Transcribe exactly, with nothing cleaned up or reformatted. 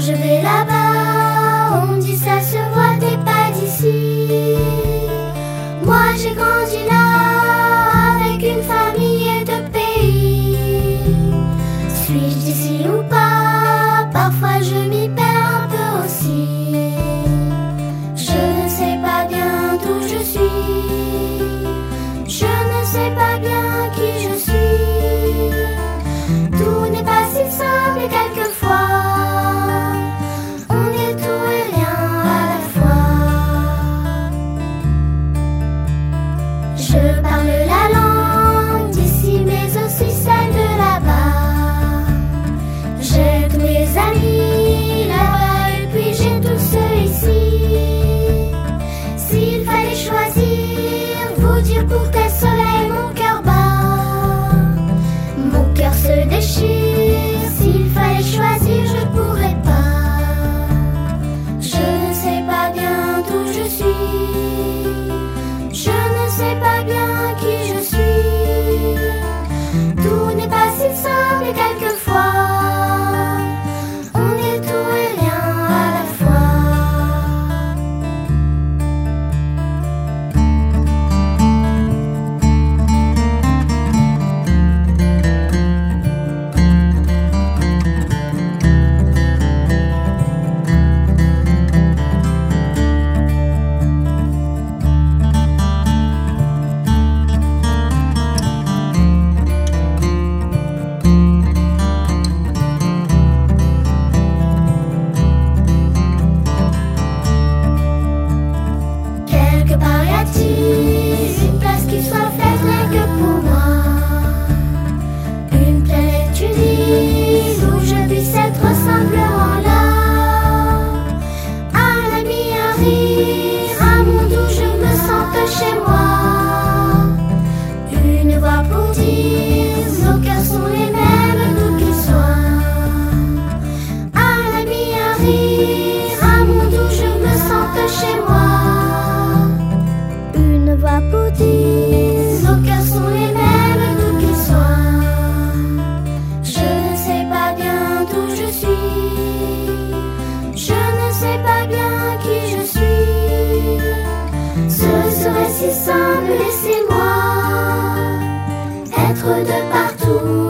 je vais là-bas, on me dit ça se voit, t'es pas d'ici. Moi j'ai grandi là, avec une famille et deux pays. Suis-je d'ici ou pas? Parfois je m'y perds un peu aussi. Je ne sais pas bien d'où je suis. Je ne sais pas bien qui je suis. Tout n'est pas si simple et quelquefois on est tout et rien à la fois. Je parle la langue d'ici mais aussi celle de là-bas. J'ai tous mes amis là-bas et puis j'ai tous ceux ici. S'il fallait choisir, vous dire pour quel soleil mon cœur bat, mon cœur se déchire. S'il fallait choisir, je pourrais pas. Je ne sais pas bien d'où je suis. Je ne sais pas bien qui je suis. Tout n'est pas si simple et quelquefois on est tout et rien à la fois. Quelque part y a-t-il une place qui soit faite rien que pour moi, une planète unie où je puisse être simplement là. Un ami, un rire, un monde où je me sente chez moi. Une voix pour dire nos cœurs sont les mêmes d'où qu'ils soient. Un ami, un rire, un monde où je me sente chez moi. Une voix pour dire nos cœurs sont les mêmes d'où qu'ils soient. Je ne sais pas bien d'où je suis. Je ne sais pas bien qui je suis. Ce serait si simple, laissez-moi être de partout.